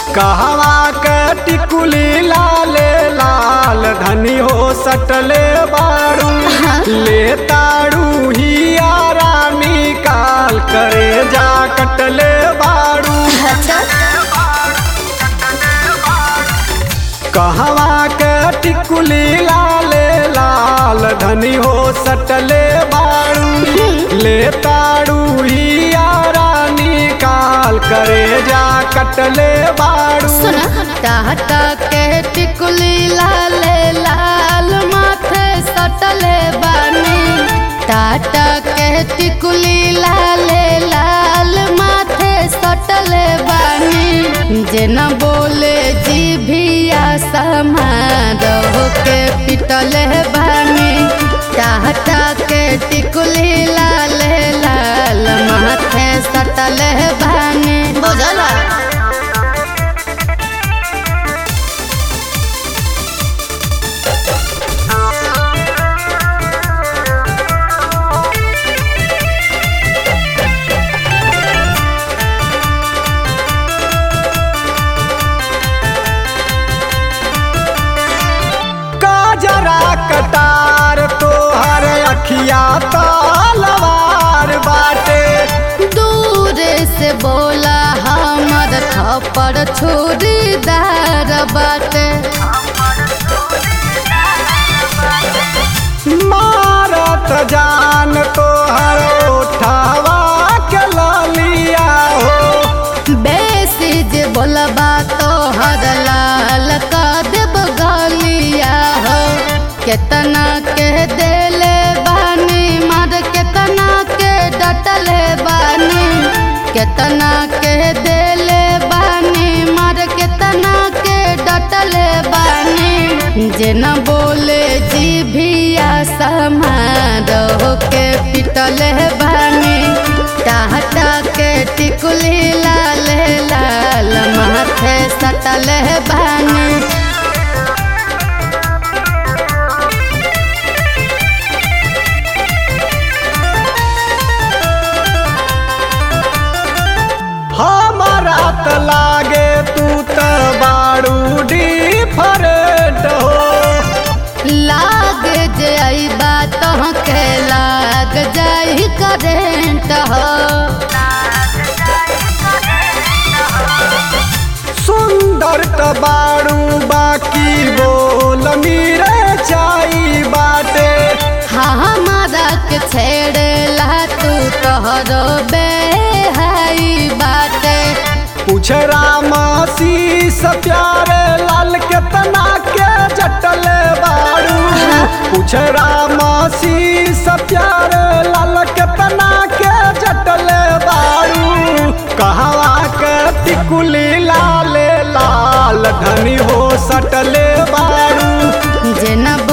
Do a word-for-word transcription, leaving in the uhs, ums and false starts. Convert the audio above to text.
कहवा के टिकुली लाले लाल धनी हो सटले बाड़ू ले ताड़ू ही रानी काल करे जा कटले बाड़ू कहवा के टिकुली लाले लाल धनी हो सटले बाड़ू ले ताड़ू ही रानी काल करे जा कटले बाड़ू टाटा के टिकुली लाले लाल माथे सटले बानी टाटा के टिकुली लाले लाल माथे सटले बानी जेना बोले जीभिया समारोह के पिटले बानी टाटा के टिकुली लाले लाल माथे सटले बानी बुझला। कटार तोहर अखिया तलवार बाटे दूर से बोला हमर थप्पड़ छुरीदार बाटे मारत जान तोहर उठावा के ललिया हो बेसी जे बोलबा तोहर लाल का देब गलिया हो केतना के देले बानी मार केतना के डटले बानी केतना के देले बानी मार केतना के डटले बानी जेना बोले जीभिया समारोह के पिटले बानी टाटा के टिकुली लाले लाल माथे सटले बानी हमारा त लागे तू त बाड़ू डिफरेंट हो लाग जाई बात के लाग जाई करेंट हो सुंदर त बाड़ू बाकी बोल मीरे चाई बाटे हमारा के छेड़ेला तू तोहरो बेहाई बाटे पूछ राम शीस प्यारे लाल केतना के जटले बाड़ू पूछ राम शीस प्यारे लाल केतना के जटले बाड़ू कहवा के टिकुली लाले लाल धनी हो सटले बाड़ू जेना